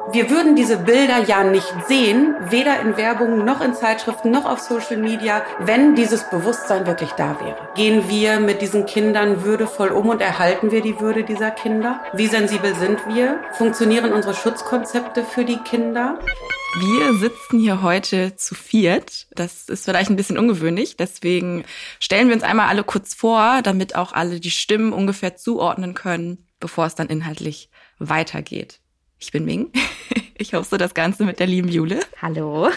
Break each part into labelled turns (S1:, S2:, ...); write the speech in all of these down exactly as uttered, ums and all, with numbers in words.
S1: Wir würden diese Bilder ja nicht sehen, weder in Werbung noch in Zeitschriften noch auf Social Media, wenn dieses Bewusstsein wirklich da wäre. Gehen wir mit diesen Kindern würdevoll um und erhalten wir die Würde dieser Kinder? Wie sensibel sind wir? Funktionieren unsere Schutzkonzepte für die Kinder?
S2: Wir sitzen hier heute zu viert. Das ist vielleicht ein bisschen ungewöhnlich. Deswegen stellen wir uns einmal alle kurz vor, damit auch alle die Stimmen ungefähr zuordnen können, bevor es dann inhaltlich weitergeht. Ich bin Ming. Ich hoste das Ganze mit der lieben Jule.
S3: Hallo.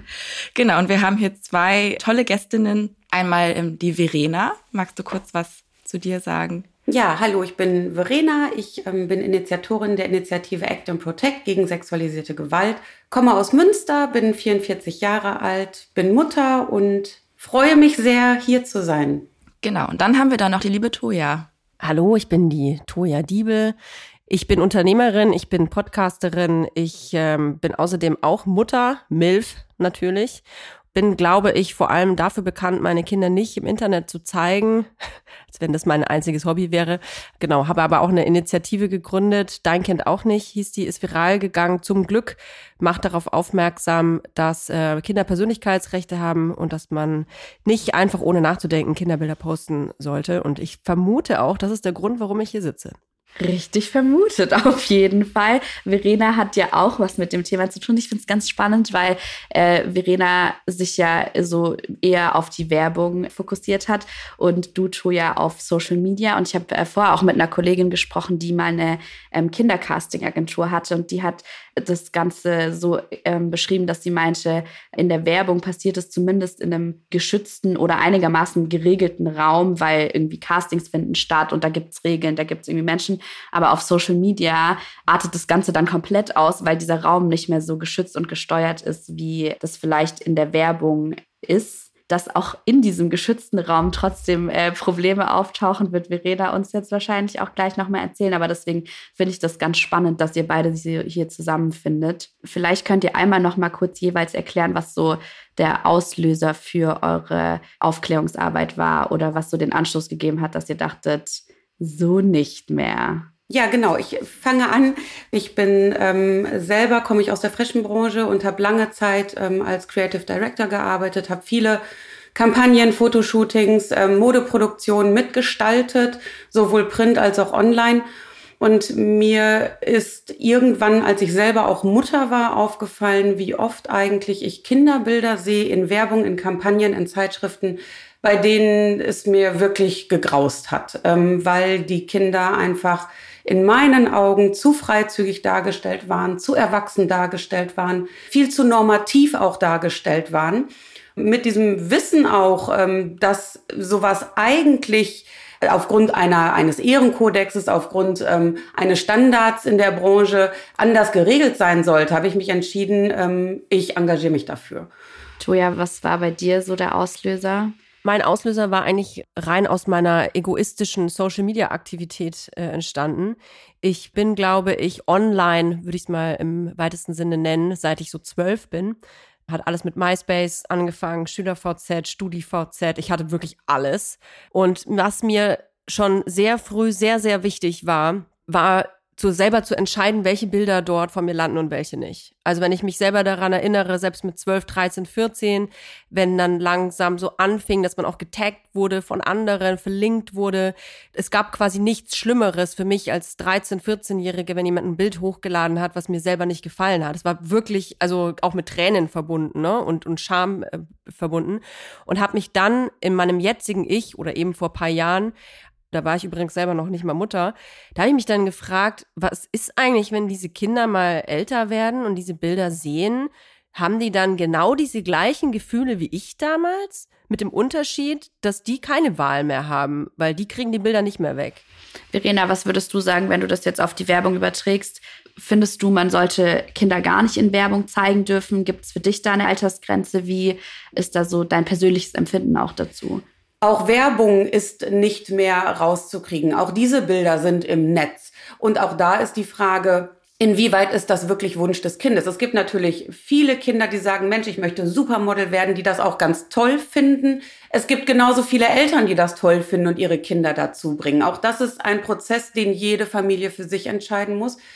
S2: Genau, und wir haben hier zwei tolle Gästinnen. Einmal ähm, die Verena. Magst du kurz was zu dir sagen?
S1: Ja, hallo, ich bin Verena. Ich ähm, bin Initiatorin der Initiative Act and Protect gegen sexualisierte Gewalt. Komme aus Münster, bin vierundvierzig Jahre alt, bin Mutter und freue mich sehr, hier zu sein.
S2: Genau, und dann haben wir da noch die liebe Toja.
S4: Hallo, ich bin die Toja Diebel. Ich bin Unternehmerin, ich bin Podcasterin, ich ähm, bin außerdem auch Mutter, MILF natürlich. Bin, glaube ich, vor allem dafür bekannt, meine Kinder nicht im Internet zu zeigen, als wenn das mein einziges Hobby wäre. Genau, habe aber auch eine Initiative gegründet, Dein Kind auch nicht, hieß die, ist viral gegangen. Zum Glück macht darauf aufmerksam, dass äh, Kinder Persönlichkeitsrechte haben und dass man nicht einfach ohne nachzudenken Kinderbilder posten sollte. Und ich vermute auch, das ist der Grund, warum ich hier sitze.
S3: Richtig vermutet, auf jeden Fall. Verena hat ja auch was mit dem Thema zu tun. Ich finde es ganz spannend, weil äh, Verena sich ja so eher auf die Werbung fokussiert hat und du, Toja, auf Social Media. Und ich habe äh, vorher auch mit einer Kollegin gesprochen, die mal eine ähm, Kindercasting-Agentur hatte und die hat das Ganze so ähm, beschrieben, dass sie meinte, in der Werbung passiert es zumindest in einem geschützten oder einigermaßen geregelten Raum, weil irgendwie Castings finden statt und da gibt es Regeln, da gibt es irgendwie Menschen. Aber auf Social Media artet das Ganze dann komplett aus, weil dieser Raum nicht mehr so geschützt und gesteuert ist, wie das vielleicht in der Werbung ist. Dass auch in diesem geschützten Raum trotzdem äh, Probleme auftauchen, wird Verena uns jetzt wahrscheinlich auch gleich nochmal erzählen. Aber deswegen finde ich das ganz spannend, dass ihr beide sie hier zusammenfindet. Vielleicht könnt ihr einmal noch mal kurz jeweils erklären, was so der Auslöser für eure Aufklärungsarbeit war oder was so den Anstoß gegeben hat, dass ihr dachtet, so nicht mehr.
S1: Ja, genau. Ich fange an. Ich bin ähm, selber, komme ich aus der Fashion-Branche und habe lange Zeit ähm, als Creative Director gearbeitet, habe viele Kampagnen, Fotoshootings, ähm, Modeproduktionen mitgestaltet, sowohl print als auch online. Und mir ist irgendwann, als ich selber auch Mutter war, aufgefallen, wie oft eigentlich ich Kinderbilder sehe in Werbung, in Kampagnen, in Zeitschriften, bei denen es mir wirklich gegraust hat, ähm, weil die Kinder einfach in meinen Augen zu freizügig dargestellt waren, zu erwachsen dargestellt waren, viel zu normativ auch dargestellt waren. Mit diesem Wissen auch, ähm, dass sowas eigentlich aufgrund einer, eines Ehrenkodexes, aufgrund ähm, eines Standards in der Branche anders geregelt sein sollte, habe ich mich entschieden, ähm, ich engagiere mich dafür.
S3: Toja, was war bei dir so der Auslöser?
S4: Mein Auslöser war eigentlich rein aus meiner egoistischen Social-Media-Aktivität äh, entstanden. Ich bin, glaube ich, online, würde ich es mal im weitesten Sinne nennen, seit ich so zwölf bin. Hat alles mit MySpace angefangen, SchülerVZ, StudiVZ. Ich hatte wirklich alles. Und was mir schon sehr früh sehr, sehr wichtig war, war zu selber zu entscheiden, welche Bilder dort von mir landen und welche nicht. Also wenn ich mich selber daran erinnere, selbst mit zwölf, dreizehn, vierzehn, wenn dann langsam so anfing, dass man auch getaggt wurde von anderen, verlinkt wurde. Es gab quasi nichts Schlimmeres für mich als dreizehn-, vierzehnjährige, wenn jemand ein Bild hochgeladen hat, was mir selber nicht gefallen hat. Es war wirklich, also auch mit Tränen verbunden, ne? und, und Scham äh, verbunden. Und habe mich dann in meinem jetzigen Ich oder eben vor ein paar Jahren, da war ich übrigens selber noch nicht mal Mutter, da habe ich mich dann gefragt, was ist eigentlich, wenn diese Kinder mal älter werden und diese Bilder sehen, haben die dann genau diese gleichen Gefühle wie ich damals? Mit dem Unterschied, dass die keine Wahl mehr haben, weil die kriegen die Bilder nicht mehr weg.
S3: Verena, was würdest du sagen, wenn du das jetzt auf die Werbung überträgst? Findest du, man sollte Kinder gar nicht in Werbung zeigen dürfen? Gibt es für dich da eine Altersgrenze? Wie ist da so dein persönliches Empfinden auch dazu?
S1: Auch Werbung ist nicht mehr rauszukriegen. Auch diese Bilder sind im Netz. Und auch da ist die Frage, inwieweit ist das wirklich Wunsch des Kindes? Es gibt natürlich viele Kinder, die sagen, Mensch, ich möchte Supermodel werden, die das auch ganz toll finden. Es gibt genauso viele Eltern, die das toll finden und ihre Kinder dazu bringen. Auch das ist ein Prozess, den jede Familie für sich entscheiden muss.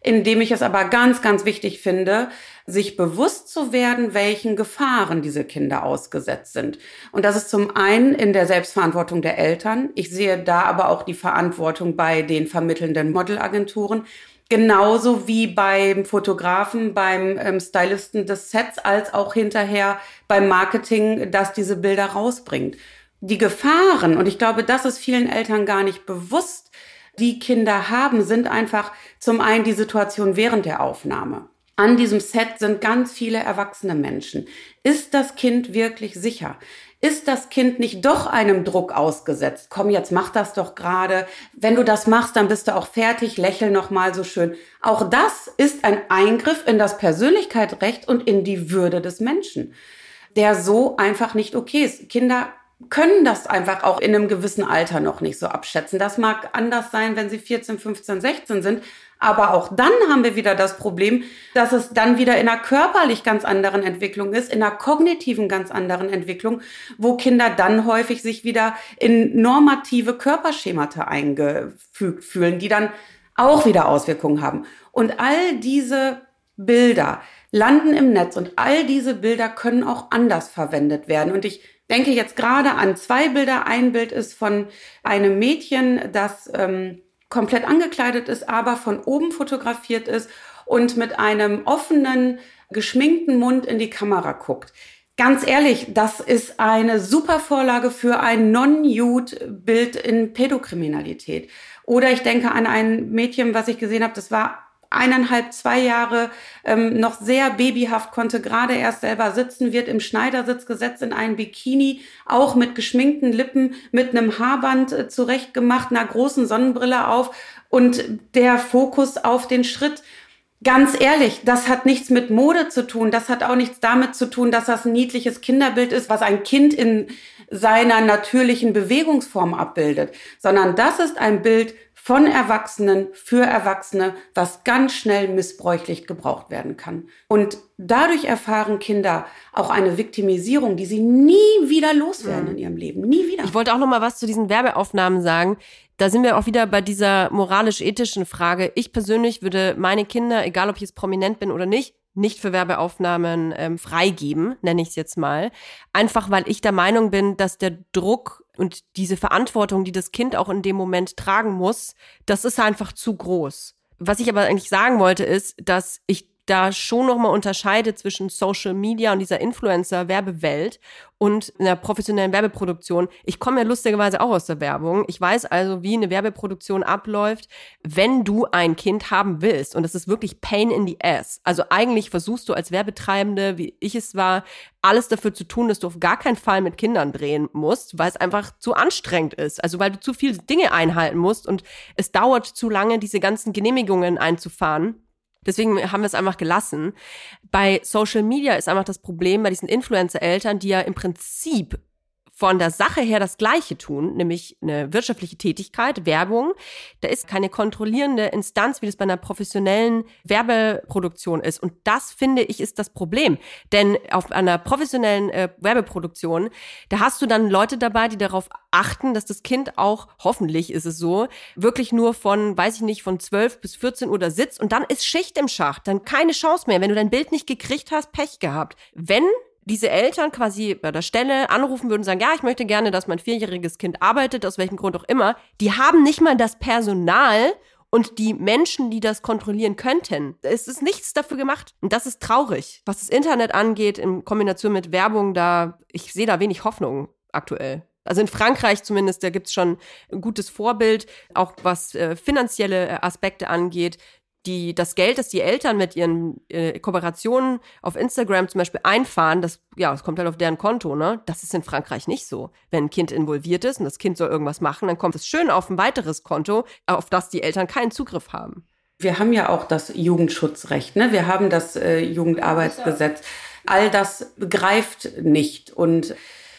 S1: indem ich es aber ganz, ganz wichtig finde, sich bewusst zu werden, welchen Gefahren diese Kinder ausgesetzt sind. Und das ist zum einen in der Selbstverantwortung der Eltern. Ich sehe da aber auch die Verantwortung bei den vermittelnden Modelagenturen, genauso wie beim Fotografen, beim ähm, Stylisten des Sets, als auch hinterher beim Marketing, das diese Bilder rausbringt. Die Gefahren, und ich glaube, das ist vielen Eltern gar nicht bewusst, die Kinder haben, sind einfach zum einen die Situation während der Aufnahme. An diesem Set sind ganz viele erwachsene Menschen. Ist das Kind wirklich sicher? Ist das Kind nicht doch einem Druck ausgesetzt? Komm, jetzt mach das doch gerade. Wenn du das machst, dann bist du auch fertig. Lächel noch mal so schön. Auch das ist ein Eingriff in das Persönlichkeitsrecht und in die Würde des Menschen, der so einfach nicht okay ist. Kinder können das einfach auch in einem gewissen Alter noch nicht so abschätzen. Das mag anders sein, wenn sie vierzehn, fünfzehn, sechzehn sind. Aber auch dann haben wir wieder das Problem, dass es dann wieder in einer körperlich ganz anderen Entwicklung ist, in einer kognitiven ganz anderen Entwicklung, wo Kinder dann häufig sich wieder in normative Körperschemata eingefügt fühlen, die dann auch wieder Auswirkungen haben. Und all diese Bilder landen im Netz und all diese Bilder können auch anders verwendet werden. Und ich denke jetzt gerade an zwei Bilder. Ein Bild ist von einem Mädchen, das ähm, komplett angekleidet ist, aber von oben fotografiert ist und mit einem offenen, geschminkten Mund in die Kamera guckt. Ganz ehrlich, das ist eine super Vorlage für ein Non-Nude-Bild in Pädokriminalität. Oder ich denke an ein Mädchen, was ich gesehen habe, das war eineinhalb, zwei Jahre ähm, noch sehr babyhaft, konnte gerade erst selber sitzen, wird im Schneidersitz gesetzt in einen Bikini, auch mit geschminkten Lippen, mit einem Haarband äh, zurechtgemacht, einer großen Sonnenbrille auf und der Fokus auf den Schritt. Ganz ehrlich, das hat nichts mit Mode zu tun, das hat auch nichts damit zu tun, dass das ein niedliches Kinderbild ist, was ein Kind in seiner natürlichen Bewegungsform abbildet, sondern das ist ein Bild von Erwachsenen für Erwachsene, was ganz schnell missbräuchlich gebraucht werden kann. Und dadurch erfahren Kinder auch eine Viktimisierung, die sie nie wieder loswerden mhm. in ihrem Leben. Nie wieder.
S4: Ich wollte auch noch mal was zu diesen Werbeaufnahmen sagen. Da sind wir auch wieder bei dieser moralisch-ethischen Frage. Ich persönlich würde meine Kinder, egal ob ich jetzt prominent bin oder nicht, nicht für Werbeaufnahmen ähm, freigeben, nenne ich es jetzt mal. Einfach, weil ich der Meinung bin, dass der Druck und diese Verantwortung, die das Kind auch in dem Moment tragen muss, das ist einfach zu groß. Was ich aber eigentlich sagen wollte, ist, dass ich da schon nochmal unterscheide zwischen Social Media und dieser Influencer-Werbewelt und einer professionellen Werbeproduktion. Ich komme ja lustigerweise auch aus der Werbung. Ich weiß also, wie eine Werbeproduktion abläuft, wenn du ein Kind haben willst. Und das ist wirklich pain in the ass. Also eigentlich versuchst du als Werbetreibende, wie ich es war, alles dafür zu tun, dass du auf gar keinen Fall mit Kindern drehen musst, weil es einfach zu anstrengend ist. Also weil du zu viele Dinge einhalten musst und es dauert zu lange, diese ganzen Genehmigungen einzufahren. Deswegen haben wir es einfach gelassen. Bei Social Media ist einfach das Problem bei diesen Influencer-Eltern, die ja im Prinzip von der Sache her das Gleiche tun, nämlich eine wirtschaftliche Tätigkeit, Werbung. Da ist keine kontrollierende Instanz, wie das bei einer professionellen Werbeproduktion ist. Und das, finde ich, ist das Problem. Denn auf einer professionellen äh, Werbeproduktion, da hast du dann Leute dabei, die darauf achten, dass das Kind auch, hoffentlich ist es so, wirklich nur von, weiß ich nicht, von zwölf bis vierzehn Uhr da sitzt und dann ist Schicht im Schacht, dann keine Chance mehr. Wenn du dein Bild nicht gekriegt hast, Pech gehabt. Wenn diese Eltern quasi bei der Stelle anrufen würden und sagen, ja, ich möchte gerne, dass mein vierjähriges Kind arbeitet, aus welchem Grund auch immer, die haben nicht mal das Personal und die Menschen, die das kontrollieren könnten. Es ist nichts dafür gemacht. Und das ist traurig. Was das Internet angeht, in Kombination mit Werbung, da, ich sehe da wenig Hoffnung aktuell. Also in Frankreich zumindest, da gibt's schon ein gutes Vorbild, auch was äh, finanzielle Aspekte angeht. Die, das Geld, das die Eltern mit ihren äh, Kooperationen auf Instagram zum Beispiel einfahren, das, ja, das kommt halt auf deren Konto, ne? Das ist in Frankreich nicht so. Wenn ein Kind involviert ist und das Kind soll irgendwas machen, dann kommt es schön auf ein weiteres Konto, auf das die Eltern keinen Zugriff haben.
S1: Wir haben ja auch das Jugendschutzrecht, ne? Wir haben das äh, Jugendarbeitsgesetz. All das greift nicht und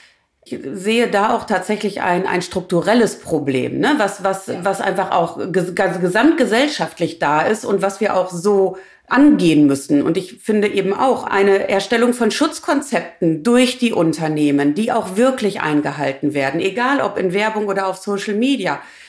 S1: ich sehe da auch tatsächlich ein, ein strukturelles Problem, ne? was, was, was einfach auch ges- gesamtgesellschaftlich da ist und was wir auch so angehen müssen. Und ich finde eben auch eine Erstellung von Schutzkonzepten durch die Unternehmen, die auch wirklich eingehalten werden, egal ob in Werbung oder auf Social Media.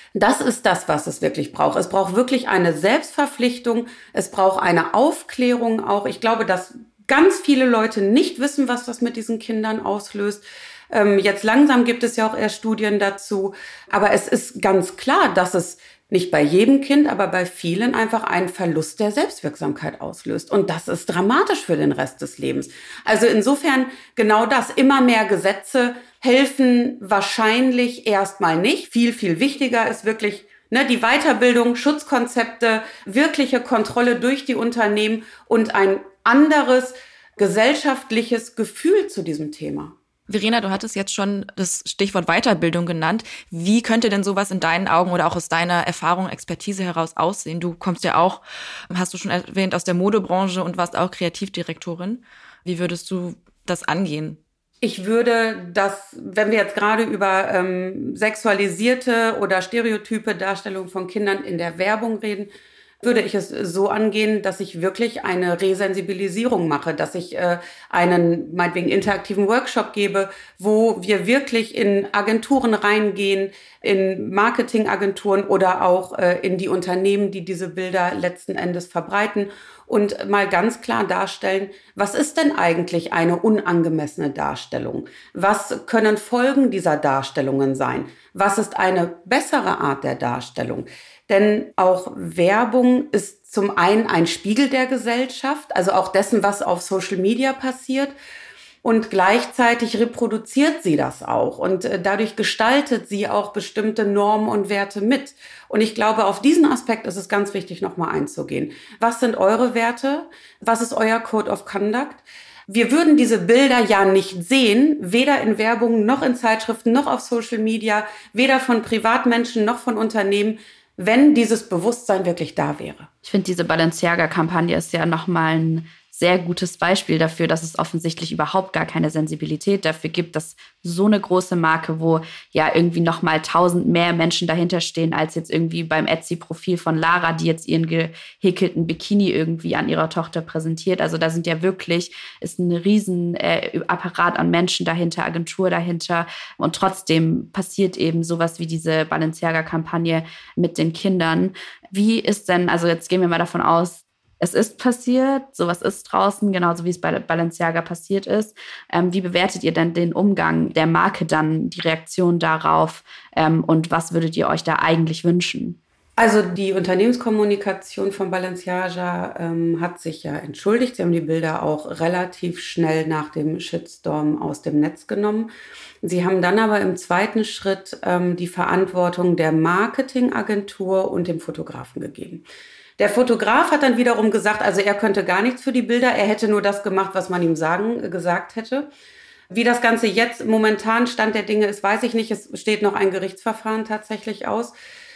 S1: Das ist das, was es wirklich braucht. Es braucht wirklich eine Selbstverpflichtung. Es braucht eine Aufklärung auch. Ich glaube, dass ganz viele Leute nicht wissen, was das mit diesen Kindern auslöst. Ähm, jetzt langsam gibt es ja auch erst Studien dazu. Aber es ist ganz klar, dass es nicht bei jedem Kind, aber bei vielen einfach einen Verlust der Selbstwirksamkeit auslöst. Und das ist dramatisch für den Rest des Lebens. Also insofern genau das. Immer mehr Gesetze helfen wahrscheinlich erstmal nicht. Viel, viel wichtiger ist wirklich ne, die Weiterbildung, Schutzkonzepte, wirkliche Kontrolle durch die Unternehmen und ein anderes gesellschaftliches Gefühl zu diesem Thema.
S2: Verena, du hattest jetzt schon das Stichwort Weiterbildung genannt. Wie könnte denn sowas in deinen Augen oder auch aus deiner Erfahrung, Expertise heraus aussehen? Du kommst ja auch, hast du schon erwähnt, aus der Modebranche und warst auch Kreativdirektorin. Wie würdest du das angehen?
S1: Ich würde das, wenn wir jetzt gerade über ähm, sexualisierte oder stereotype Darstellungen von Kindern in der Werbung reden, würde ich es so angehen, dass ich wirklich eine Resensibilisierung mache, dass ich äh, einen, meinetwegen, interaktiven Workshop gebe, wo wir wirklich in Agenturen reingehen, in Marketingagenturen oder auch äh, in die Unternehmen, die diese Bilder letzten Endes verbreiten und mal ganz klar darstellen, was ist denn eigentlich eine unangemessene Darstellung? Was können Folgen dieser Darstellungen sein? Was ist eine bessere Art der Darstellung? Denn auch Werbung ist zum einen ein Spiegel der Gesellschaft, also auch dessen, was auf Social Media passiert. Und gleichzeitig reproduziert sie das auch. Und dadurch gestaltet sie auch bestimmte Normen und Werte mit. Und ich glaube, auf diesen Aspekt ist es ganz wichtig, nochmal einzugehen. Was sind eure Werte? Was ist euer Code of Conduct? Wir würden diese Bilder ja nicht sehen, weder in Werbung noch in Zeitschriften noch auf Social Media, weder von Privatmenschen noch von Unternehmen, wenn dieses Bewusstsein wirklich da wäre.
S3: Ich finde, diese Balenciaga-Kampagne ist ja nochmal ein sehr gutes Beispiel dafür, dass es offensichtlich überhaupt gar keine Sensibilität dafür gibt, dass so eine große Marke, wo ja irgendwie nochmal tausend mehr Menschen dahinter stehen, als jetzt irgendwie beim Etsy-Profil von Lara, die jetzt ihren gehäkelten Bikini irgendwie an ihrer Tochter präsentiert. Also da sind ja wirklich, ist ein riesen äh, Apparat an Menschen dahinter, Agentur dahinter. Und trotzdem passiert eben sowas wie diese Balenciaga-Kampagne mit den Kindern. Wie ist denn, also jetzt gehen wir mal davon aus, es ist passiert, sowas ist draußen, genauso wie es bei Balenciaga passiert ist. Ähm, wie bewertet ihr denn den Umgang der Marke dann, die Reaktion darauf ähm, und was würdet ihr euch da eigentlich wünschen?
S1: Also die Unternehmenskommunikation von Balenciaga ähm, hat sich ja entschuldigt. Sie haben die Bilder auch relativ schnell nach dem Shitstorm aus dem Netz genommen. Sie haben dann aber im zweiten Schritt ähm, die Verantwortung der Marketingagentur und dem Fotografen gegeben. Der Fotograf hat dann wiederum gesagt, also er könnte gar nichts für die Bilder, er hätte nur das gemacht, was man ihm sagen, gesagt hätte. Wie das Ganze jetzt momentan Stand der Dinge ist, weiß ich nicht. Es steht noch ein Gerichtsverfahren tatsächlich aus.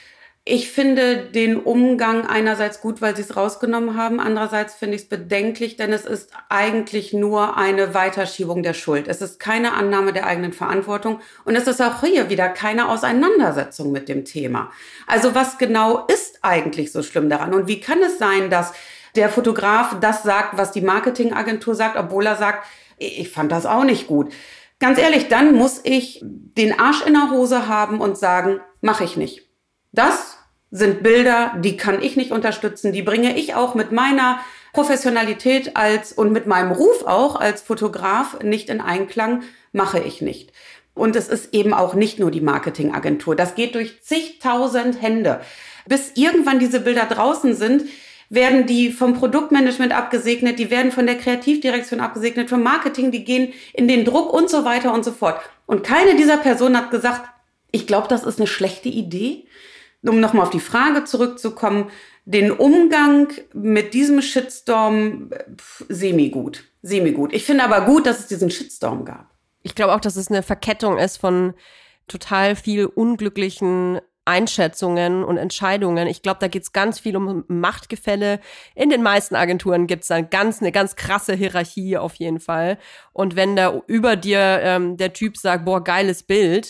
S1: Ich finde den Umgang einerseits gut, weil sie es rausgenommen haben. Andererseits finde ich es bedenklich, denn es ist eigentlich nur eine Weiterschiebung der Schuld. Es ist keine Annahme der eigenen Verantwortung. Und es ist auch hier wieder keine Auseinandersetzung mit dem Thema. Also was genau ist eigentlich so schlimm daran? Und wie kann es sein, dass der Fotograf das sagt, was die Marketingagentur sagt, obwohl er sagt, ich fand das auch nicht gut. Ganz ehrlich, dann muss ich den Arsch in der Hose haben und sagen, mache ich nicht. Das sind Bilder, die kann ich nicht unterstützen. Die bringe ich auch mit meiner Professionalität als und mit meinem Ruf auch als Fotograf nicht in Einklang, mache ich nicht. Und es ist eben auch nicht nur die Marketingagentur. Das geht durch zigtausend Hände. Bis irgendwann diese Bilder draußen sind, werden die vom Produktmanagement abgesegnet, die werden von der Kreativdirektion abgesegnet, vom Marketing, die gehen in den Druck und so weiter und so fort. Und keine dieser Personen hat gesagt, ich glaube, das ist eine schlechte Idee. Um nochmal auf die Frage zurückzukommen, den Umgang mit diesem Shitstorm pff, semi-gut, semi-gut. Ich finde aber gut, dass es diesen Shitstorm gab.
S4: Ich glaube auch, dass es eine Verkettung ist von total viel unglücklichen Einschätzungen und Entscheidungen. Ich glaube, da geht es ganz viel um Machtgefälle. In den meisten Agenturen gibt es dann ganz eine ganz krasse Hierarchie auf jeden Fall. Und wenn da über dir ähm, der Typ sagt, boah, geiles Bild,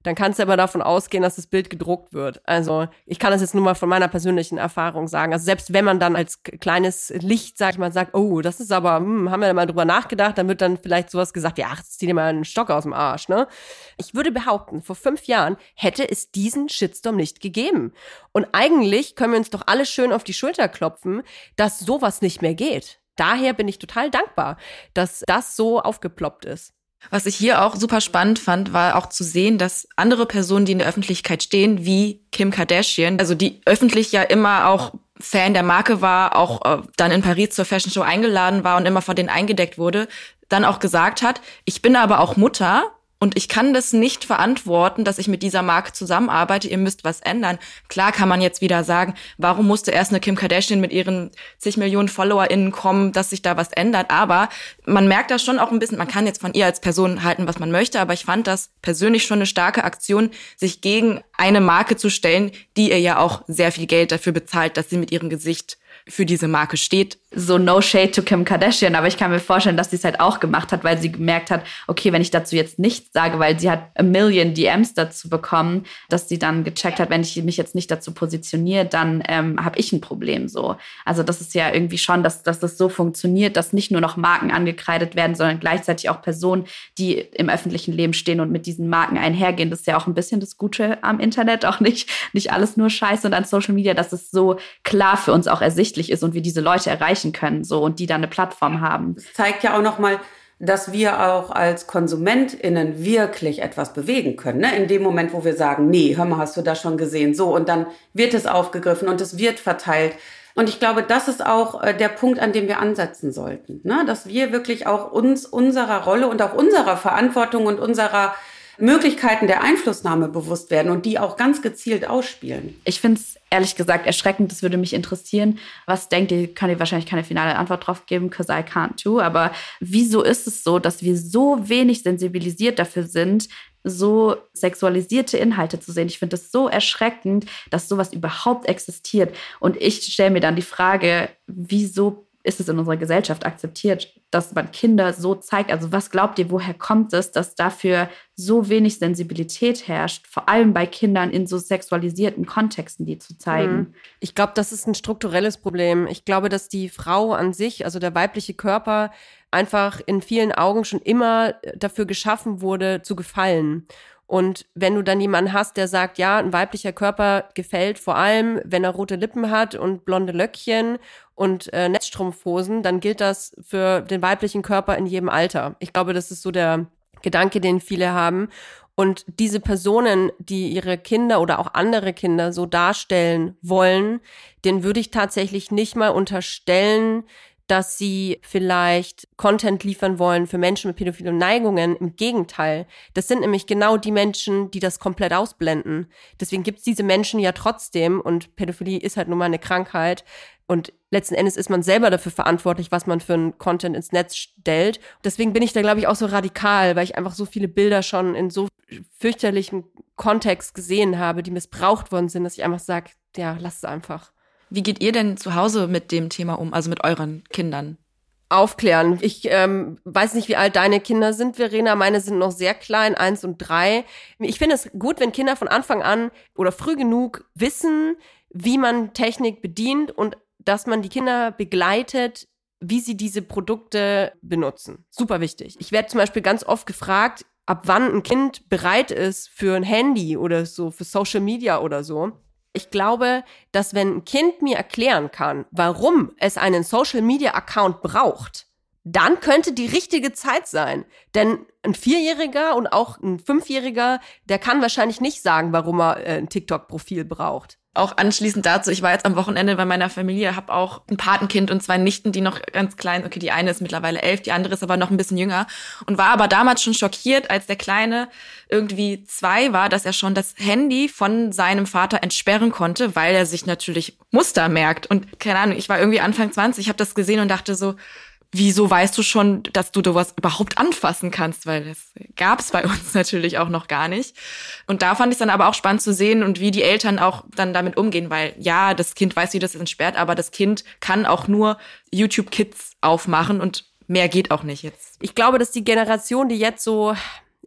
S4: dann kannst du aber davon ausgehen, dass das Bild gedruckt wird. Also ich kann das jetzt nur mal von meiner persönlichen Erfahrung sagen. Also selbst wenn man dann als kleines Licht, sag ich mal, sagt, oh, das ist aber, hm, haben wir da mal drüber nachgedacht, dann wird dann vielleicht sowas gesagt, ja, ach, zieh dir mal einen Stock aus dem Arsch, ne? Ich würde behaupten, vor fünf Jahren hätte es diesen Shitstorm nicht gegeben. Und eigentlich können wir uns doch alle schön auf die Schulter klopfen, dass sowas nicht mehr geht. Daher bin ich total dankbar, dass das so aufgeploppt ist.
S2: Was ich hier auch super spannend fand, war auch zu sehen, dass andere Personen, die in der Öffentlichkeit stehen, wie Kim Kardashian, also die öffentlich ja immer auch Fan der Marke war, auch äh, dann in Paris zur Fashion Show eingeladen war und immer von denen eingedeckt wurde, dann auch gesagt hat, ich bin aber auch Mutter und ich kann das nicht verantworten, dass ich mit dieser Marke zusammenarbeite, ihr müsst was ändern. Klar kann man jetzt wieder sagen, warum musste erst eine Kim Kardashian mit ihren zig Millionen FollowerInnen kommen, dass sich da was ändert, aber man merkt das schon auch ein bisschen, man kann jetzt von ihr als Person halten, was man möchte, aber ich fand das persönlich schon eine starke Aktion, sich gegen eine Marke zu stellen, die ihr ja auch sehr viel Geld dafür bezahlt, dass sie mit ihrem Gesicht für diese Marke steht.
S3: So no shade to Kim Kardashian, aber ich kann mir vorstellen, dass sie es halt auch gemacht hat, weil sie gemerkt hat, okay, wenn ich dazu jetzt nichts sage, weil sie hat a million D Ms dazu bekommen, dass sie dann gecheckt hat, wenn ich mich jetzt nicht dazu positioniere, dann ähm, habe ich ein Problem so. Also das ist ja irgendwie schon, dass, dass das so funktioniert, dass nicht nur noch Marken angekreidet werden, sondern gleichzeitig auch Personen, die im öffentlichen Leben stehen und mit diesen Marken einhergehen. Das ist ja auch ein bisschen das Gute am Internet, auch nicht, nicht alles nur Scheiße und an Social Media, dass es so klar für uns auch ersichtlich ist und wir diese Leute erreichen können so und die dann eine Plattform haben.
S1: Das zeigt ja auch nochmal, dass wir auch als KonsumentInnen wirklich etwas bewegen können. Ne? In dem Moment, wo wir sagen, nee, hör mal, hast du das schon gesehen? So, und dann wird es aufgegriffen und es wird verteilt. Und ich glaube, das ist auch äh, der Punkt, an dem wir ansetzen sollten. Ne? Dass wir wirklich auch uns unserer Rolle und auch unserer Verantwortung und unserer Möglichkeiten der Einflussnahme bewusst werden und die auch ganz gezielt ausspielen.
S3: Ich finde es ehrlich gesagt erschreckend, das würde mich interessieren. Was denkt ihr, kann ich wahrscheinlich keine finale Antwort drauf geben, because I can't too, aber wieso ist es so, dass wir so wenig sensibilisiert dafür sind, so sexualisierte Inhalte zu sehen? Ich finde es so erschreckend, dass sowas überhaupt existiert. Und ich stelle mir dann die Frage, wieso ist es in unserer Gesellschaft akzeptiert, dass man Kinder so zeigt? Also was glaubt ihr, woher kommt es, dass dafür so wenig Sensibilität herrscht, vor allem bei Kindern in so sexualisierten Kontexten, die zu zeigen?
S4: Ich glaube, das ist ein strukturelles Problem. Ich glaube, dass die Frau an sich, also der weibliche Körper, einfach in vielen Augen schon immer dafür geschaffen wurde, zu gefallen. Und wenn du dann jemanden hast, der sagt, ja, ein weiblicher Körper gefällt vor allem, wenn er rote Lippen hat und blonde Löckchen und äh, Netzstrumpfhosen, dann gilt das für den weiblichen Körper in jedem Alter. Ich glaube, das ist so der Gedanke, den viele haben. Und diese Personen, die ihre Kinder oder auch andere Kinder so darstellen wollen, denen würde ich tatsächlich nicht mal unterstellen, dass sie vielleicht Content liefern wollen für Menschen mit pädophilen Neigungen. Im Gegenteil. Das sind nämlich genau die Menschen, die das komplett ausblenden. Deswegen gibt es diese Menschen ja trotzdem und Pädophilie ist halt nun mal eine Krankheit. Und letzten Endes ist man selber dafür verantwortlich, was man für einen Content ins Netz stellt. Deswegen bin ich da, glaube ich, auch so radikal, weil ich einfach so viele Bilder schon in so fürchterlichem Kontext gesehen habe, die missbraucht worden sind, dass ich einfach sage, ja, lass es einfach.
S2: Wie geht ihr denn zu Hause mit dem Thema um, also mit euren Kindern?
S4: Aufklären. Ich ähm, weiß nicht, wie alt deine Kinder sind, Verena. Meine sind noch sehr klein, eins und drei. Ich finde es gut, wenn Kinder von Anfang an oder früh genug wissen, wie man Technik bedient und dass man die Kinder begleitet, wie sie diese Produkte benutzen. Super wichtig. Ich werde zum Beispiel ganz oft gefragt, ab wann ein Kind bereit ist für ein Handy oder so, für Social Media oder so. Ich glaube, dass wenn ein Kind mir erklären kann, warum es einen Social-Media-Account braucht, dann könnte die richtige Zeit sein. Denn ein Vierjähriger und auch ein Fünfjähriger, der kann wahrscheinlich nicht sagen, warum er ein TikTok-Profil braucht.
S2: Auch anschließend dazu, ich war jetzt am Wochenende bei meiner Familie, habe auch ein Patenkind und zwei Nichten, die noch ganz klein, okay, die eine ist mittlerweile elf, die andere ist aber noch ein bisschen jünger und war aber damals schon schockiert, als der Kleine irgendwie zwei war, dass er schon das Handy von seinem Vater entsperren konnte, weil er sich natürlich Muster merkt. Und keine Ahnung, ich war irgendwie Anfang zwanzig, habe das gesehen und dachte so, wieso weißt du schon, dass du sowas überhaupt anfassen kannst? Weil das gab es bei uns natürlich auch noch gar nicht. Und da fand ich es dann aber auch spannend zu sehen und wie die Eltern auch dann damit umgehen. Weil ja, das Kind weiß, wie das entsperrt, aber das Kind kann auch nur YouTube Kids aufmachen und mehr geht auch nicht jetzt.
S4: Ich glaube, dass die Generation, die jetzt so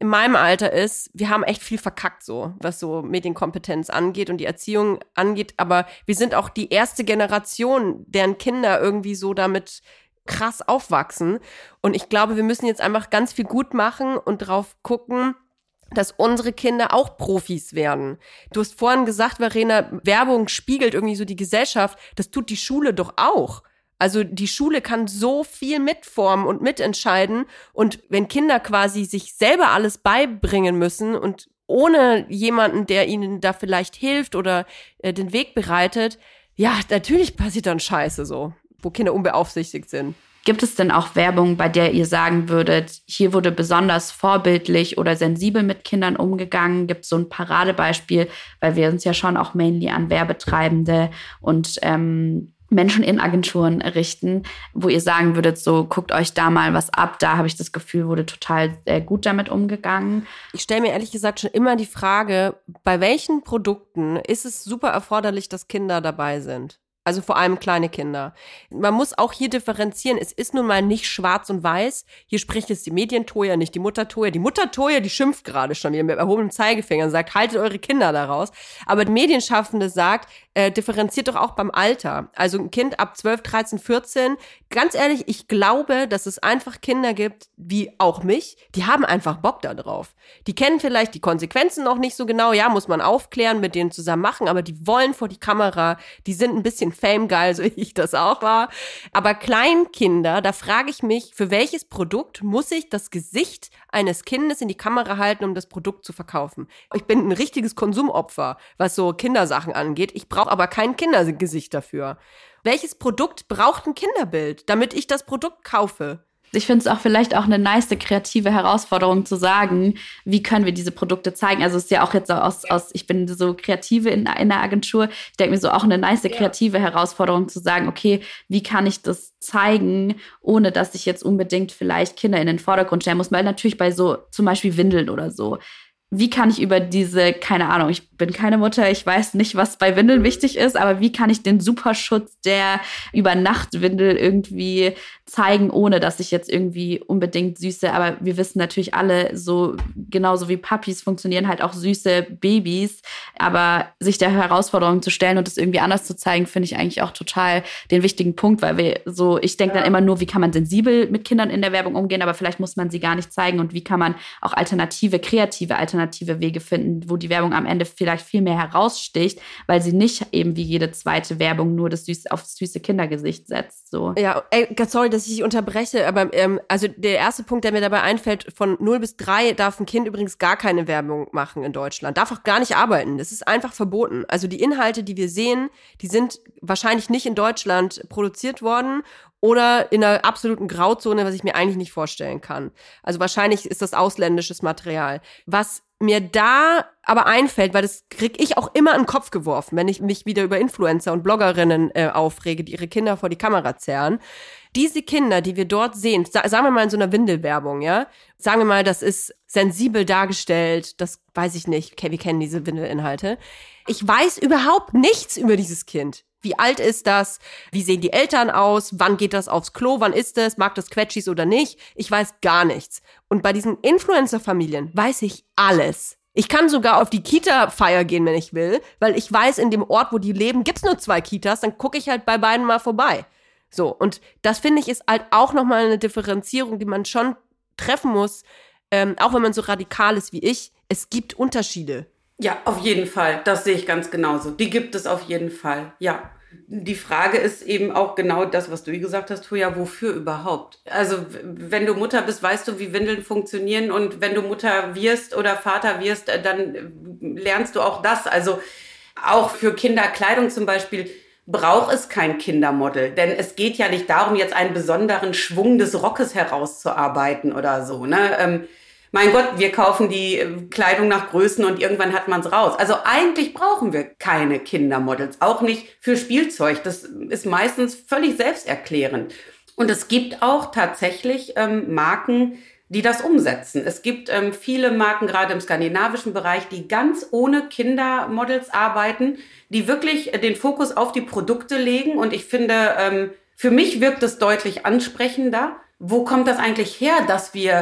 S4: in meinem Alter ist, wir haben echt viel verkackt so, was so Medienkompetenz angeht und die Erziehung angeht. Aber wir sind auch die erste Generation, deren Kinder irgendwie so damit krass aufwachsen. Und ich glaube, wir müssen jetzt einfach ganz viel gut machen und drauf gucken, dass unsere Kinder auch Profis werden. Du hast vorhin gesagt, Verena, Werbung spiegelt irgendwie so die Gesellschaft. Das tut die Schule doch auch. Also die Schule kann so viel mitformen und mitentscheiden. Und wenn Kinder quasi sich selber alles beibringen müssen und ohne jemanden, der ihnen da vielleicht hilft oder äh, den Weg bereitet, ja, natürlich passiert dann Scheiße so, wo Kinder unbeaufsichtigt sind.
S3: Gibt es denn auch Werbung, bei der ihr sagen würdet, hier wurde besonders vorbildlich oder sensibel mit Kindern umgegangen? Gibt es so ein Paradebeispiel, weil wir uns ja schon auch mainly an Werbetreibende und ähm, Menschen in Agenturen richten, wo ihr sagen würdet, so guckt euch da mal was ab, da habe ich das Gefühl, wurde total äh, gut damit umgegangen.
S4: Ich stelle mir ehrlich gesagt schon immer die Frage, bei welchen Produkten ist es super erforderlich, dass Kinder dabei sind? Also vor allem kleine Kinder. Man muss auch hier differenzieren. Es ist nun mal nicht schwarz und weiß. Hier spricht jetzt die Medientoja, nicht die Muttertoja. Die Muttertoja, die schimpft gerade schon wieder mit erhobenem Zeigefinger und sagt, haltet eure Kinder da raus. Aber die Medienschaffende sagt, äh, differenziert doch auch beim Alter. Also ein Kind ab zwölf, dreizehn, vierzehn. Ganz ehrlich, ich glaube, dass es einfach Kinder gibt, wie auch mich, die haben einfach Bock da drauf. Die kennen vielleicht die Konsequenzen noch nicht so genau. Ja, muss man aufklären, mit denen zusammen machen. Aber die wollen vor die Kamera. Die sind ein bisschen Fame-geil, so wie ich das auch war. Aber Kleinkinder, da frage ich mich, für welches Produkt muss ich das Gesicht eines Kindes in die Kamera halten, um das Produkt zu verkaufen? Ich bin ein richtiges Konsumopfer, was so Kindersachen angeht. Ich brauche aber kein Kindergesicht dafür. Welches Produkt braucht ein Kinderbild, damit ich das Produkt kaufe?
S3: Ich finde es auch vielleicht auch eine nice, kreative Herausforderung zu sagen, wie können wir diese Produkte zeigen. Also es ist ja auch jetzt so aus, aus ich bin so Kreative in, in der Agentur. Ich denke mir so auch eine nice, kreative Herausforderung zu sagen, okay, wie kann ich das zeigen, ohne dass ich jetzt unbedingt vielleicht Kinder in den Vordergrund stellen muss. Weil natürlich bei so zum Beispiel Windeln oder so, wie kann ich über diese, keine Ahnung, ich bin keine Mutter, ich weiß nicht, was bei Windeln wichtig ist, aber wie kann ich den Superschutz der Übernachtwindel irgendwie zeigen, ohne dass ich jetzt irgendwie unbedingt süße, aber wir wissen natürlich alle, so genauso wie Puppies funktionieren halt auch süße Babys, aber sich der Herausforderung zu stellen und es irgendwie anders zu zeigen, finde ich eigentlich auch total den wichtigen Punkt, weil wir so, ich denke dann immer nur, wie kann man sensibel mit Kindern in der Werbung umgehen, aber vielleicht muss man sie gar nicht zeigen und wie kann man auch alternative, kreative Alternative alternative Wege finden, wo die Werbung am Ende vielleicht viel mehr heraussticht, weil sie nicht eben wie jede zweite Werbung nur das süße, auf das süße Kindergesicht setzt. So.
S4: Ja, ey, sorry, dass ich dich unterbreche, aber ähm, also der erste Punkt, der mir dabei einfällt, von null bis drei darf ein Kind übrigens gar keine Werbung machen in Deutschland. Darf auch gar nicht arbeiten. Das ist einfach verboten. Also die Inhalte, die wir sehen, die sind wahrscheinlich nicht in Deutschland produziert worden oder in einer absoluten Grauzone, was ich mir eigentlich nicht vorstellen kann. Also wahrscheinlich ist das ausländisches Material. Was mir da aber einfällt, weil das krieg ich auch immer in den Kopf geworfen, wenn ich mich wieder über Influencer und Bloggerinnen äh, aufrege, die ihre Kinder vor die Kamera zerren. Diese Kinder, die wir dort sehen, sa- sagen wir mal in so einer Windelwerbung, ja, sagen wir mal, das ist sensibel dargestellt, das weiß ich nicht, okay, wir kennen diese Windelinhalte. Ich weiß überhaupt nichts über dieses Kind. Wie alt ist das? Wie sehen die Eltern aus? Wann geht das aufs Klo? Wann ist es? Mag das Quetschis oder nicht? Ich weiß gar nichts. Und bei diesen Influencer-Familien weiß ich alles. Ich kann sogar auf die Kita-Feier gehen, wenn ich will, weil ich weiß, in dem Ort, wo die leben, gibt's nur zwei Kitas, dann gucke ich halt bei beiden mal vorbei. So, und das finde ich ist halt auch nochmal eine Differenzierung, die man schon treffen muss, ähm, auch wenn man so radikal ist wie ich. Es gibt Unterschiede.
S1: Ja, auf jeden Fall. Das sehe ich ganz genauso. Die gibt es auf jeden Fall, ja. Die Frage ist eben auch genau das, was du gesagt hast, Toja, wofür überhaupt? Also wenn du Mutter bist, weißt du, wie Windeln funktionieren und wenn du Mutter wirst oder Vater wirst, dann lernst du auch das. Also auch für Kinderkleidung zum Beispiel braucht es kein Kindermodel, denn es geht ja nicht darum, jetzt einen besonderen Schwung des Rockes herauszuarbeiten oder so, ne? Ähm, Mein Gott, wir kaufen die Kleidung nach Größen und irgendwann hat man es raus. Also eigentlich brauchen wir keine Kindermodels, auch nicht für Spielzeug. Das ist meistens völlig selbsterklärend. Und es gibt auch tatsächlich ähm, Marken, die das umsetzen. Es gibt ähm, viele Marken, gerade im skandinavischen Bereich, die ganz ohne Kindermodels arbeiten, die wirklich den Fokus auf die Produkte legen. Und ich finde, ähm, für mich wirkt es deutlich ansprechender. Wo kommt das eigentlich her, dass wir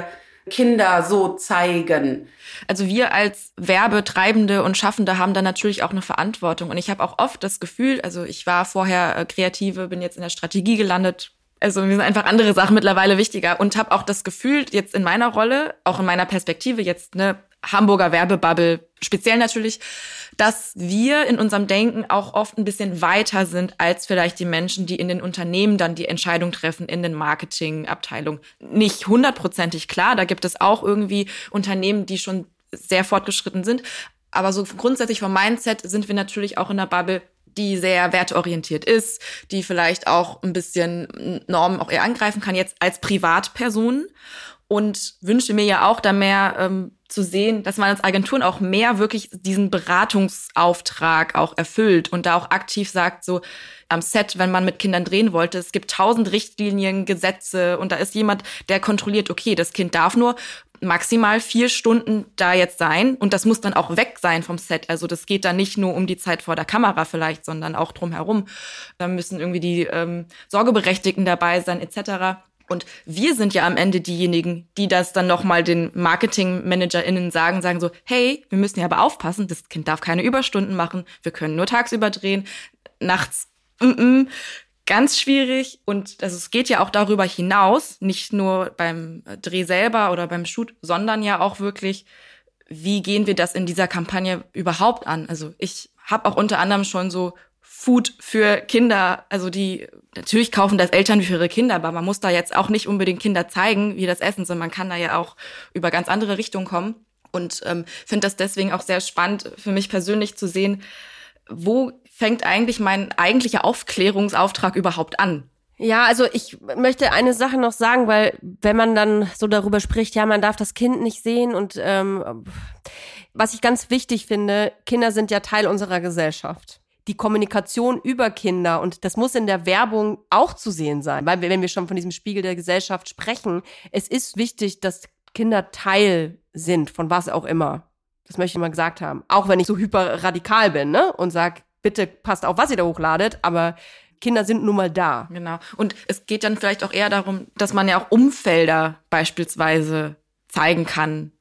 S1: Kinder so zeigen?
S2: Also wir als Werbetreibende und Schaffende haben da natürlich auch eine Verantwortung. Und ich habe auch oft das Gefühl, also ich war vorher Kreative, bin jetzt in der Strategie gelandet. Also mir sind einfach andere Sachen mittlerweile wichtiger und habe auch das Gefühl, jetzt in meiner Rolle, auch in meiner Perspektive, jetzt eine Hamburger Werbebubble, speziell natürlich, dass wir in unserem Denken auch oft ein bisschen weiter sind als vielleicht die Menschen, die in den Unternehmen dann die Entscheidung treffen, in den Marketingabteilungen. Nicht hundertprozentig klar, da gibt es auch irgendwie Unternehmen, die schon sehr fortgeschritten sind. Aber so grundsätzlich vom Mindset sind wir natürlich auch in einer Bubble, die sehr werteorientiert ist, die vielleicht auch ein bisschen Normen auch eher angreifen kann, jetzt als Privatperson. Und wünsche mir ja auch da mehr ähm, zu sehen, dass man als Agenturen auch mehr wirklich diesen Beratungsauftrag auch erfüllt und da auch aktiv sagt, so am Set, wenn man mit Kindern drehen wollte, es gibt tausend Richtlinien, Gesetze und da ist jemand, der kontrolliert, okay, das Kind darf nur maximal vier Stunden da jetzt sein und das muss dann auch weg sein vom Set. Also das geht dann nicht nur um die Zeit vor der Kamera vielleicht, sondern auch drumherum. Da müssen irgendwie die ähm, Sorgeberechtigten dabei sein et cetera. Und wir sind ja am Ende diejenigen, die das dann nochmal den Marketing-ManagerInnen sagen, sagen so, hey, wir müssen ja aber aufpassen, das Kind darf keine Überstunden machen, wir können nur tagsüber drehen, nachts, mm -mm, ganz schwierig. Und also es geht ja auch darüber hinaus, nicht nur beim Dreh selber oder beim Shoot, sondern ja auch wirklich, wie gehen wir das in dieser Kampagne überhaupt an? Also ich habe auch unter anderem schon so Food für Kinder, also die natürlich kaufen das Eltern für ihre Kinder, aber man muss da jetzt auch nicht unbedingt Kinder zeigen, wie das essen, sondern man kann da ja auch über ganz andere Richtungen kommen und ähm, finde das deswegen auch sehr spannend für mich persönlich zu sehen, wo fängt eigentlich mein eigentlicher Aufklärungsauftrag überhaupt an?
S4: Ja, also ich möchte eine Sache noch sagen, weil wenn man dann so darüber spricht, ja, man darf das Kind nicht sehen und ähm, was ich ganz wichtig finde, Kinder sind ja Teil unserer Gesellschaft. Die Kommunikation über Kinder und das muss in der Werbung auch zu sehen sein, weil wenn wir schon von diesem Spiegel der Gesellschaft sprechen, es ist wichtig, dass Kinder Teil sind von was auch immer. Das möchte ich mal gesagt haben. Auch wenn ich so hyperradikal bin, ne, und sag, bitte passt auf, was ihr da hochladet, aber Kinder sind nun mal da.
S2: Genau. Und es geht dann vielleicht auch eher darum, dass man ja auch Umfelder beispielsweise zeigen kann.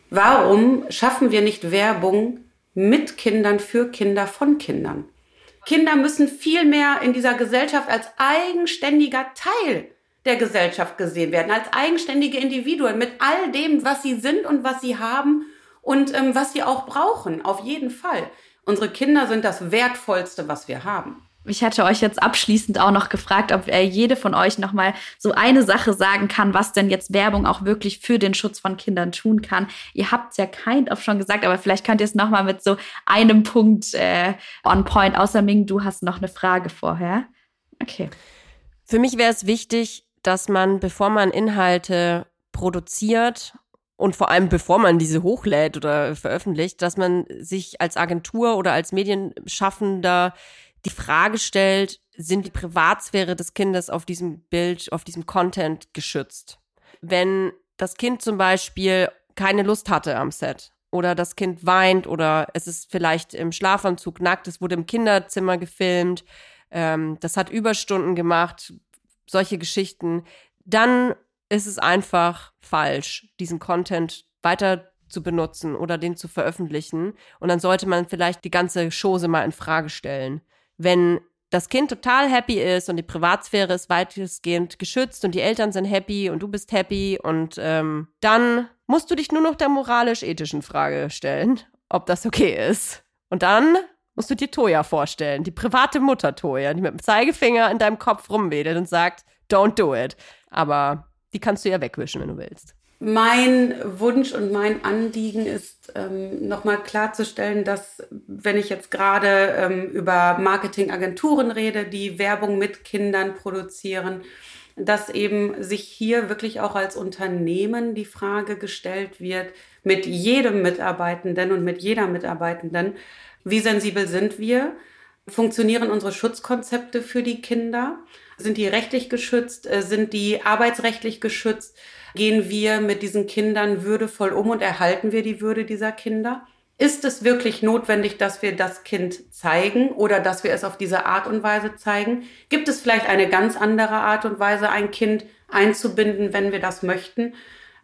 S1: Warum schaffen wir nicht Werbung mit Kindern, für Kinder, von Kindern? Kinder müssen viel mehr in dieser Gesellschaft als eigenständiger Teil der Gesellschaft gesehen werden, als eigenständige Individuen mit all dem, was sie sind und was sie haben und ähm, was sie auch brauchen, auf jeden Fall. Unsere Kinder sind das Wertvollste, was wir haben.
S3: Ich hätte euch jetzt abschließend auch noch gefragt, ob äh, jede von euch noch mal so eine Sache sagen kann, was denn jetzt Werbung auch wirklich für den Schutz von Kindern tun kann. Ihr habt es ja kind of schon gesagt, aber vielleicht könnt ihr es noch mal mit so einem Punkt äh, on point. Außer Ming, du hast noch eine Frage vorher. Okay.
S4: Für mich wäre es wichtig, dass man, bevor man Inhalte produziert und vor allem bevor man diese hochlädt oder veröffentlicht, dass man sich als Agentur oder als Medienschaffender die Frage stellt, sind die Privatsphäre des Kindes auf diesem Bild, auf diesem Content geschützt? Wenn das Kind zum Beispiel keine Lust hatte am Set oder das Kind weint oder es ist vielleicht im Schlafanzug nackt, es wurde im Kinderzimmer gefilmt, ähm, das hat Überstunden gemacht, solche Geschichten, dann ist es einfach falsch, diesen Content weiter zu benutzen oder den zu veröffentlichen. Und dann sollte man vielleicht die ganze Chose mal in Frage stellen. Wenn das Kind total happy ist und die Privatsphäre ist weitestgehend geschützt und die Eltern sind happy und du bist happy und ähm, dann musst du dich nur noch der moralisch-ethischen Frage stellen, ob das okay ist. Und dann musst du dir Toya vorstellen, die private Mutter Toya, die mit dem Zeigefinger in deinem Kopf rumwedelt und sagt, don't do it. Aber die kannst du ja wegwischen, wenn du willst.
S1: Mein Wunsch und mein Anliegen ist, ähm, nochmal klarzustellen, dass, wenn ich jetzt gerade ähm, über Marketingagenturen rede, die Werbung mit Kindern produzieren, dass eben sich hier wirklich auch als Unternehmen die Frage gestellt wird, mit jedem Mitarbeitenden und mit jeder Mitarbeitenden, wie sensibel sind wir? Funktionieren unsere Schutzkonzepte für die Kinder? Sind die rechtlich geschützt? Sind die arbeitsrechtlich geschützt? Gehen wir mit diesen Kindern würdevoll um und erhalten wir die Würde dieser Kinder? Ist es wirklich notwendig, dass wir das Kind zeigen oder dass wir es auf diese Art und Weise zeigen? Gibt es vielleicht eine ganz andere Art und Weise, ein Kind einzubinden, wenn wir das möchten?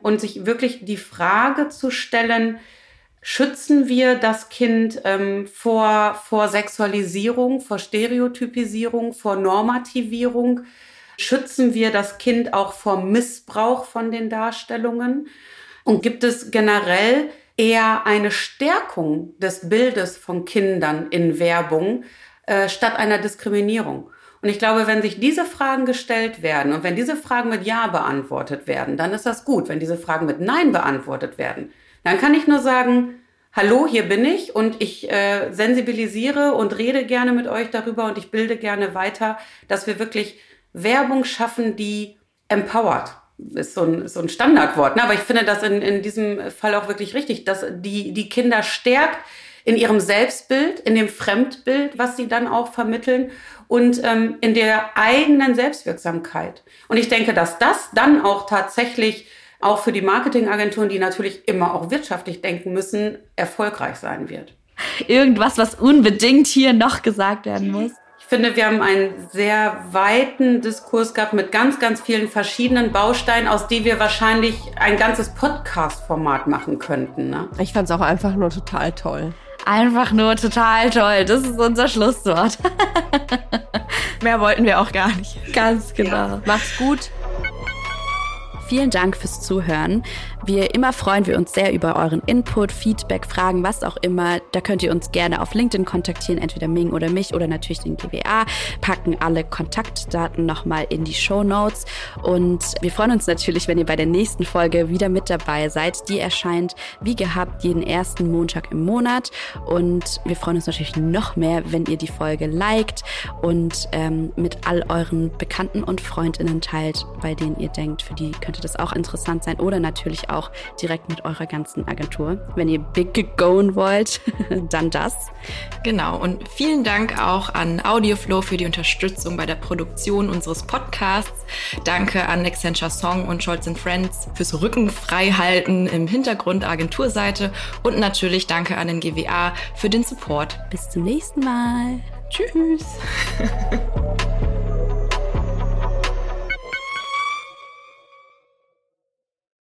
S1: und sich wirklich die Frage zu stellen, schützen wir das Kind ähm, vor, vor Sexualisierung, vor Stereotypisierung, vor Normativierung? Schützen wir das Kind auch vor Missbrauch von den Darstellungen? Und gibt es generell eher eine Stärkung des Bildes von Kindern in Werbung äh, statt einer Diskriminierung? Und ich glaube, wenn sich diese Fragen gestellt werden und wenn diese Fragen mit Ja beantwortet werden, dann ist das gut. Wenn diese Fragen mit Nein beantwortet werden, dann kann ich nur sagen, hallo, hier bin ich und ich äh, sensibilisiere und rede gerne mit euch darüber und ich bilde gerne weiter, dass wir wirklich Werbung schaffen, die empowert. Ist so ein, ist so ein Standardwort, ne? Aber ich finde das in, in diesem Fall auch wirklich richtig, dass die, die Kinder stärkt in ihrem Selbstbild, in dem Fremdbild, was sie dann auch vermitteln und ähm, in der eigenen Selbstwirksamkeit. Und ich denke, dass das dann auch tatsächlich auch für die Marketingagenturen, die natürlich immer auch wirtschaftlich denken müssen, erfolgreich sein wird.
S3: Irgendwas, was unbedingt hier noch gesagt werden muss?
S1: Ich finde, wir haben einen sehr weiten Diskurs gehabt mit ganz, ganz vielen verschiedenen Bausteinen, aus denen wir wahrscheinlich ein ganzes Podcast-Format machen könnten. Ne?
S4: Ich fand es auch einfach nur total toll.
S3: Einfach nur total toll. Das ist unser Schlusswort.
S2: Mehr wollten wir auch gar nicht.
S3: Ganz genau.
S4: Ja. Macht's gut.
S3: Vielen Dank fürs Zuhören. Wie immer freuen wir uns sehr über euren Input, Feedback, Fragen, was auch immer. Da könnt ihr uns gerne auf LinkedIn kontaktieren, entweder Ming oder mich oder natürlich den G W A. Packen alle Kontaktdaten nochmal in die Shownotes. Und wir freuen uns natürlich, wenn ihr bei der nächsten Folge wieder mit dabei seid. Die erscheint wie gehabt jeden ersten Montag im Monat. Und wir freuen uns natürlich noch mehr, wenn ihr die Folge liked und ähm, mit all euren Bekannten und FreundInnen teilt, bei denen ihr denkt, für die könnte das auch interessant sein oder natürlich auch direkt mit eurer ganzen Agentur. Wenn ihr big goen wollt, dann das.
S2: Genau, und vielen Dank auch an Audioflow für die Unterstützung bei der Produktion unseres Podcasts. Danke an Accenture Song und Scholz and Friends fürs Rückenfreihalten im Hintergrund Agenturseite und natürlich danke an den G W A für den Support.
S3: Bis zum nächsten Mal.
S2: Tschüss.